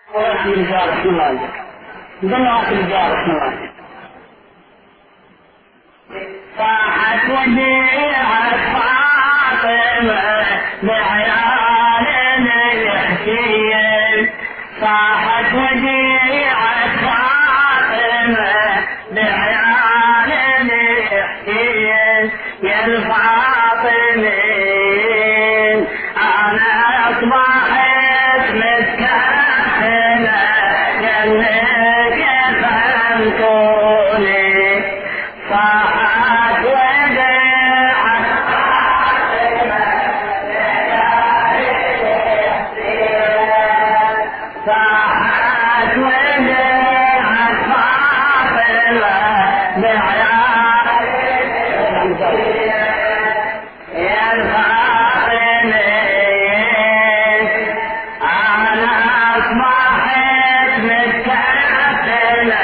الرجال رحمه الله عليك بنات الرجال رحمه الله عليك صاحت وديعة فاطمة بعيال الحسين صاحت وديعة فاطمة بعيال الحسين يا الفاطمين أنا أصبحت متكهنة جنك فهمتوني صاحت وديعة صاحت وديعة فاطمة بعيال يا الفاطمين أنا أصبحت متكهنة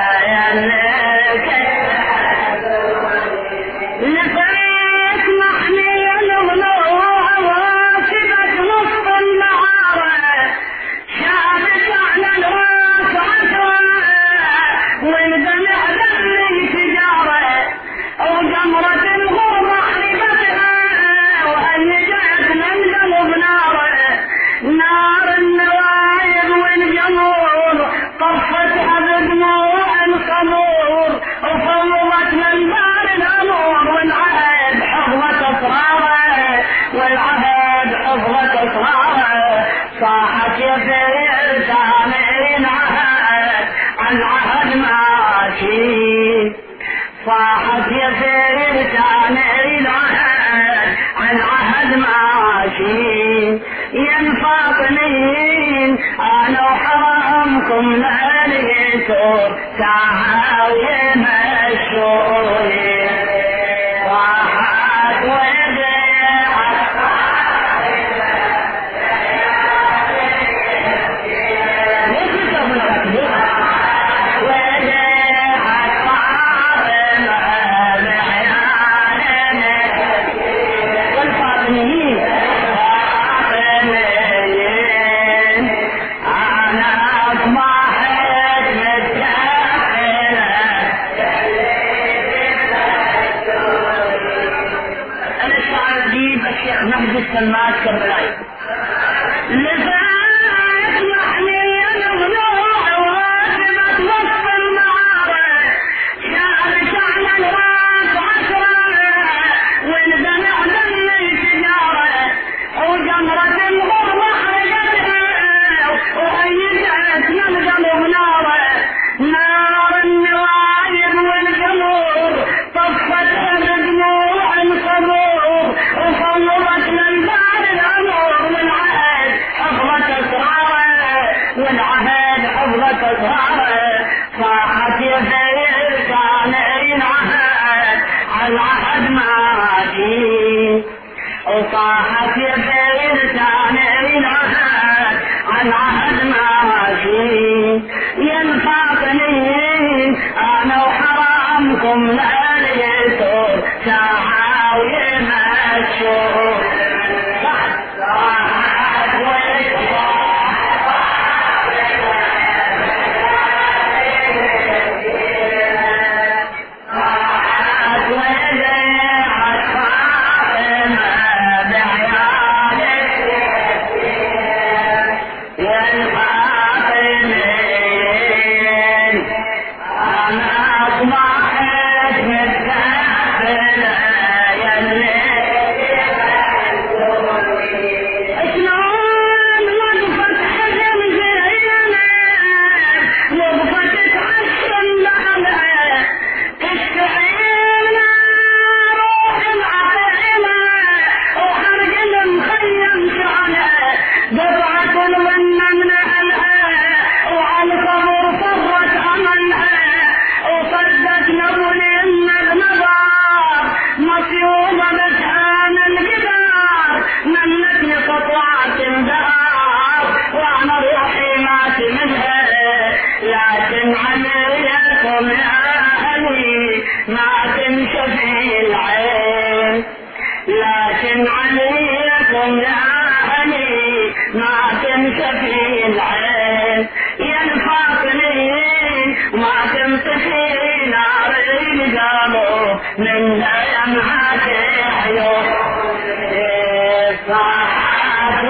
لقيت محمي الغلوع واكبت نصف النهار شابت على الراس عشرة والدمع دمي تجارة وجمرة الغربة حلبتها وهيجت من قلب نار النوايب والجمور طفتها بدموع القبور وفوضت من دار الامور والعهد حفظت اسراره والعهد حفظت اسراره صاحت يا فيل سامعين عهد عن عهد ماشي صاحت يا فيل سامعين عهد عن عهد ماشي يا الفاطمين انا وحرامكم لا لقيتوا ساعة ويمشوني صاحت وديعة سلمان كربلاي لفات محمي الغلوع واكبت وصف المعارة شعر الراس عشرة والدمع دمي تجارة وجمرة الغربة حرقتها وهيجت من قلب نار النوايب والجمور طفتها بدموع القبور وفوضت من دار الامور والعهد حفظت اسراره والعهد حفظت اسراره صاحت يا فيل سامعين عهد عن عهد ماشي وصاحت يا فيل سامعين عهد عن عهد ماشي يا الفاطمين انا وحرامكم لا لقيتوا ساعة ويمشوا من دمعة عيون صاحت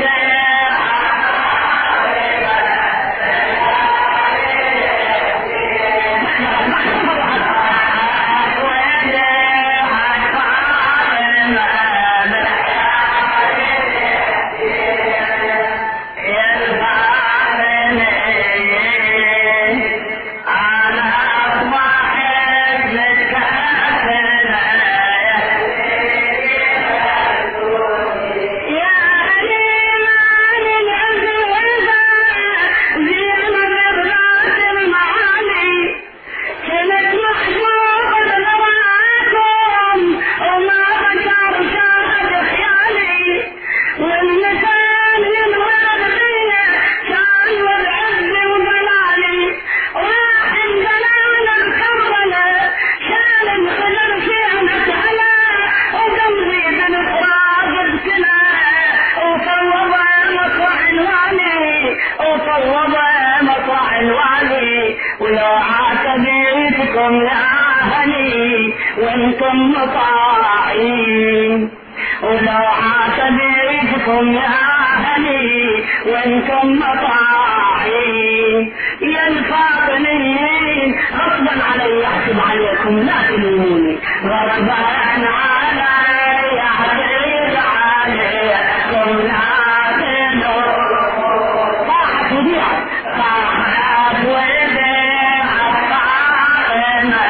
وانتم مطاعين ولو عاتبيتكم يا أهلي وانتم مطاعين يا الفاطميين غصبا علي احسب عليكم لا تلوموني غصبا علي احسب عليكم لا تلوموني صاحت وضيعت صاحت وضيعت فاطمة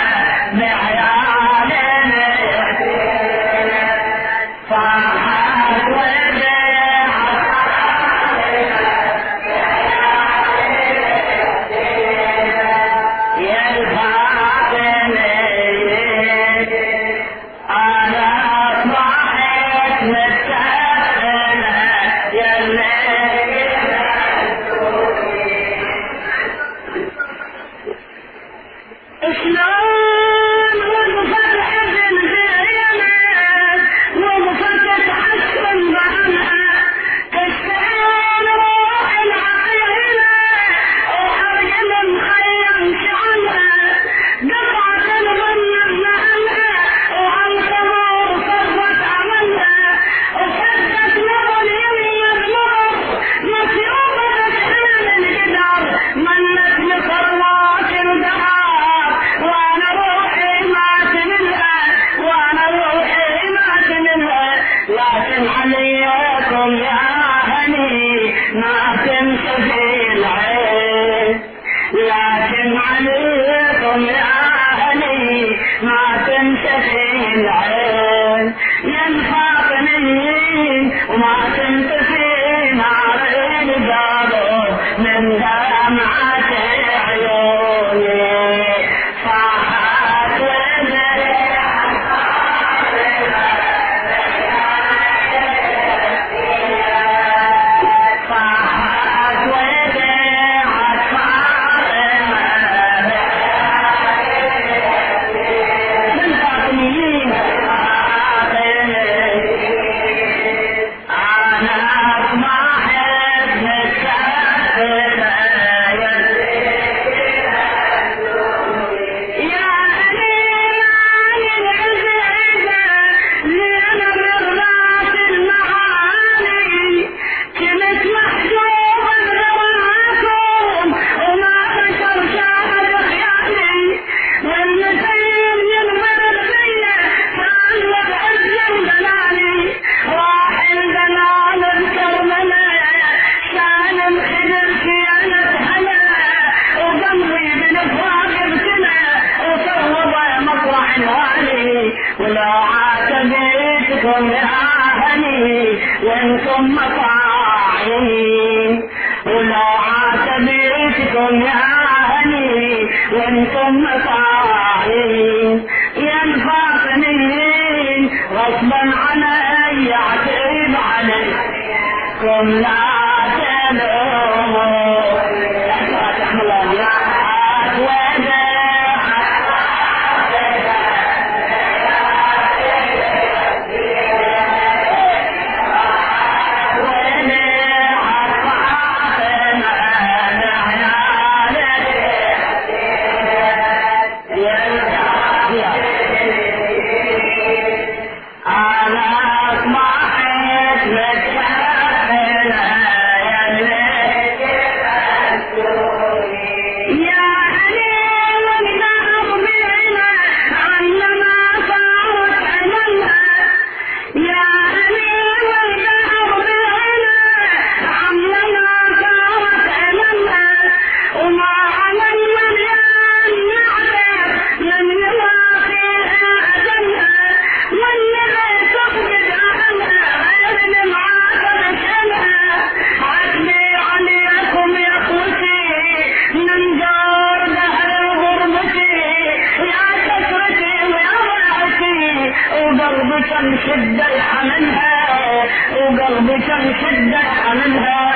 وانتم مطاعين ولو عاتبيتكم يا أهلي وانتم مطاعين يا الفاطميين غصبا علي اعتب عليكم لا تلوموا كم شدة يحملها وقلبي كم شدة يحملها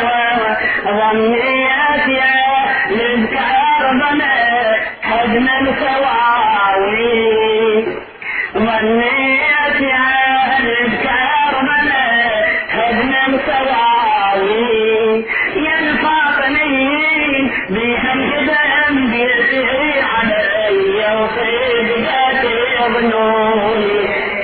ظنيت يا للكار بنا هدنا الكواوي ظنيت يا للكار بنا هدنا الكواوي يا الفاطميين بها القدم بيسري علي وصيد ذاتي ظنوني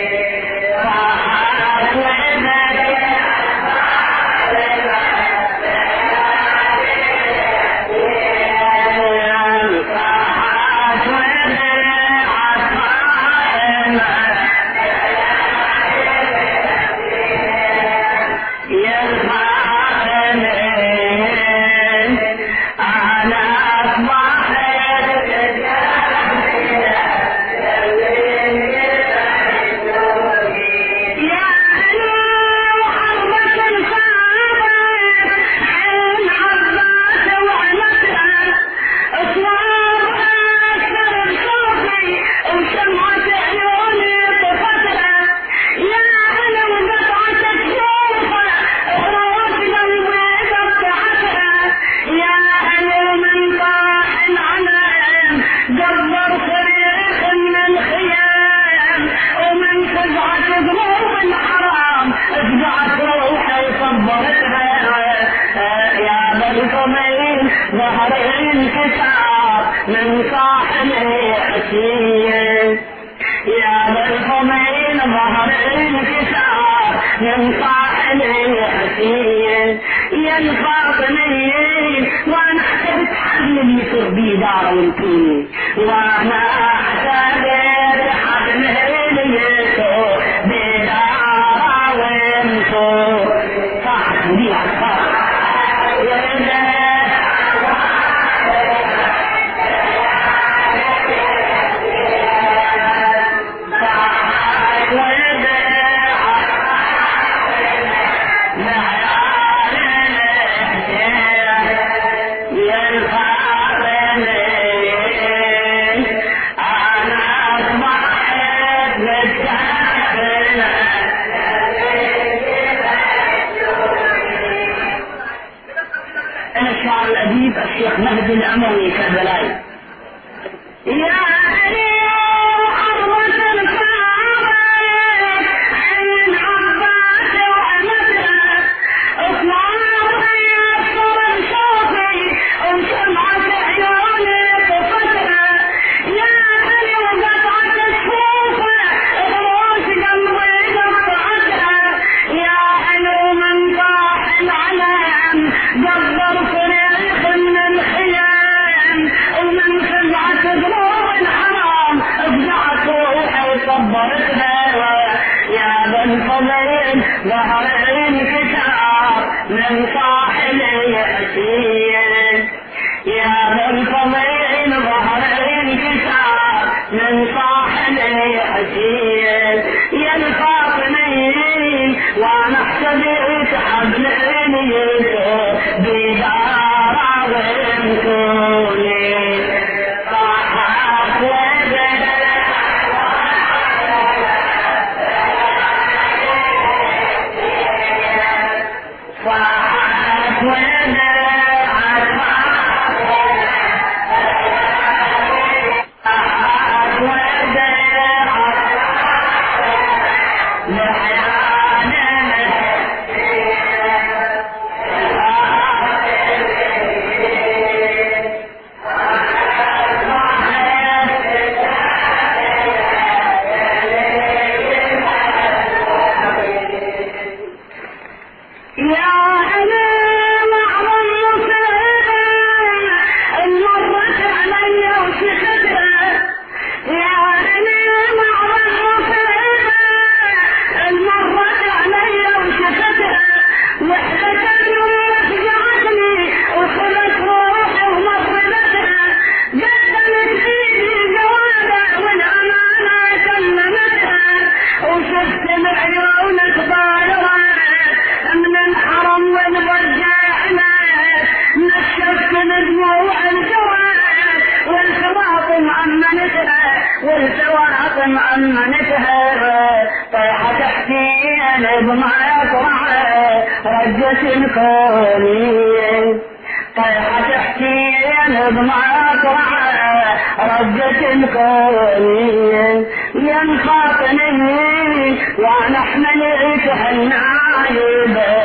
ظهر الانكسار من صاحب الحسين يا بالحمين ظهر الانكسار من صاحب الحسين يا الفاطميين وانا احسبت حبل يصير بي دار وانتوني وانا احسبت حبل يصير بي دار وانتو صح دي عصار الشيخ مهدي الأموي كربلاي يا علي حرمة الكعبة عين عباس وعمتها اطلعوا يسر الشوفي وشمعة عيوني طفتها يا علي وقطعة الشوفة غروش قلبي قطعتها يا علي ومن طاح العلام قدر فريق من الخيام ومن خزعة ذنوب الحرام افزعت روحي وصبرتها يا ذا الفضيل ظهر الانكسار من صاحب الحسين يا ذا الفضيل ظهر الانكسار من صاحب الحسين يا الفاطميين وانا احتبيت حبل عينيكم بدار عظمتوني صحت وبدت صحت والفواطم عمنتها طيحة بمطرح رجة الكونية طيحة حسين بمطرح رجة الكونية ينخاطني ونحمل النايب